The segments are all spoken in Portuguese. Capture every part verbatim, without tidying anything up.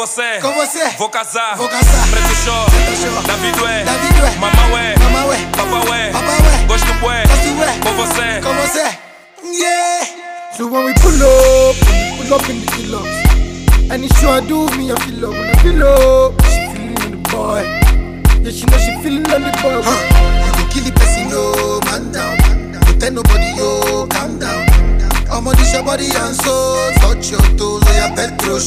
você, com você, vou casar, vou casar. Preto show, show. David ué, David ué, mamá ué, mamá ué, papá ué, papa ué, gosto bué, gosto ué, com você, com você. Yeah. So when we pull up, we pull up in the deluxe. And it's sure I do me, I feel love when I feel up. She feeling on the boy. Yeah, she know she feeling on the boy. Huh. You can kill the person, yo, man down. Don't tell nobody, yo, calm down. I'm on this your body and soul. Touch your toes, oh yeah, Petros.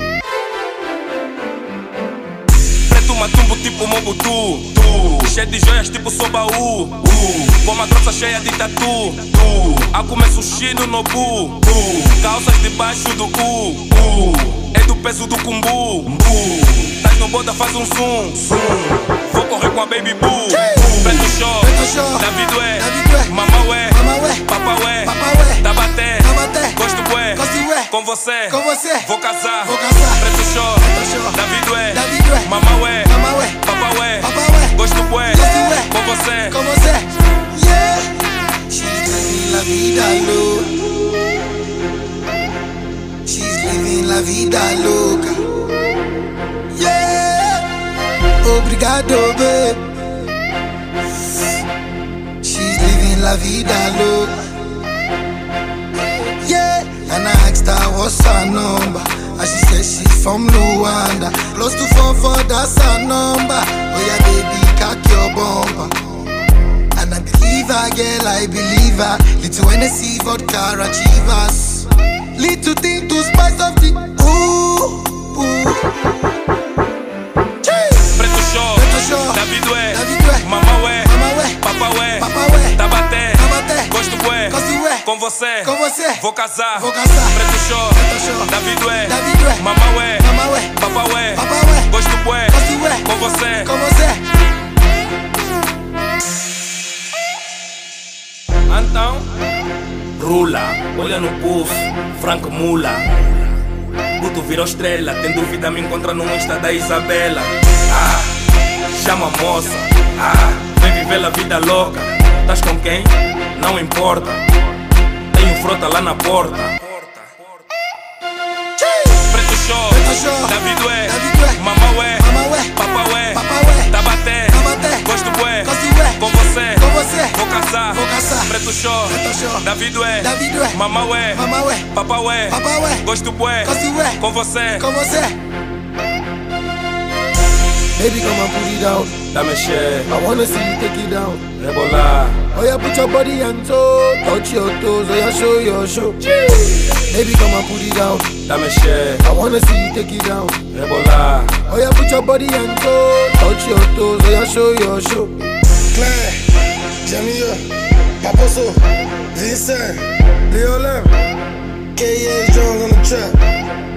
Preto matumbo tipo Mobutu, tu. Cheio de joias tipo Sobaú, uh. Com uma troça cheia de tatu, tu. A comer sushi no Nobu, uh. Calças debaixo do U, uh. É do peso do Kumbu, uh. Tás no boda, faz um zoom, zoom. Vou correr com a Baby Boo, uh. Preto show, David ué, mamá ué, papá ué, Tabaté, gosto bué, com você, com você, vou casar, vou casar. Preto show, David ué, mamá ué, papá ué, gosto bué, com você, com você. Yeah. She's living la vida louca. She's living la vida louca. Yeah. Obrigado, babe. She's living la vida louca. Yeah. And I asked her what's her number, and she said she's from Luanda. Plus two four four, that's her number. Oh yeah, baby, cock your bumper. And I believe her, girl, I believe her. Little Hennessy, vodka, achievers. Little thing to spice up the ooh, ooh. Preto show, David ué, mamá ué, papá ué, Tabaté, gosto bué, com você, com você, vou casar, vou casar. Preto show, David ué, mamá ué, papá ué, gosto bué, com você, com você. Então, rula, olha no pulso, Franco Mula. Guto virou estrela, tem dúvida me encontra no Insta da Isabela. Ah, chama a moça, ah, vem viver a vida louca. Tás com quem? Não importa. Tenho frota lá na porta. Preto show, David ué, mamá ué, papá ué, Tabaté, gosto bué, com você, com você, vou casar, vou casar. Preto show, David ué, mamá ué, papá ué, gosto bué, com você, com você. Baby, come and put it down. Dá mexer, I wanna see you take it down. rebolar, Oh yeah, put your body on toe. Touch your toes, oh yeah, show your show. Baby, come and put it down. dá mexer, I wanna see you take it down. rebolar. Oh yeah, put your body on toe. Touch your toes, oh yeah, show your show. Claire, Jamia, Paposo, Vincent, Leolem, K A Jones on the track.